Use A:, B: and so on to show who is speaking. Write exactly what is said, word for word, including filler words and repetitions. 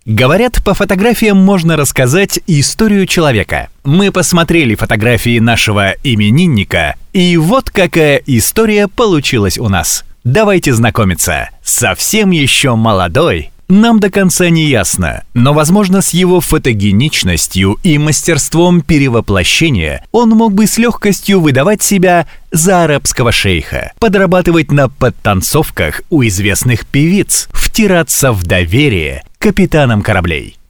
A: Говорят, по фотографиям можно рассказать историю человека. Мы посмотрели фотографии нашего именинника, и вот какая история получилась у нас. Давайте знакомиться. Совсем еще молодой. Нам до конца не ясно, но, возможно, с его фотогеничностью и мастерством перевоплощения он мог бы с легкостью выдавать себя за арабского шейха, подрабатывать на подтанцовках у известных певиц, втираться в доверие капитанам кораблей.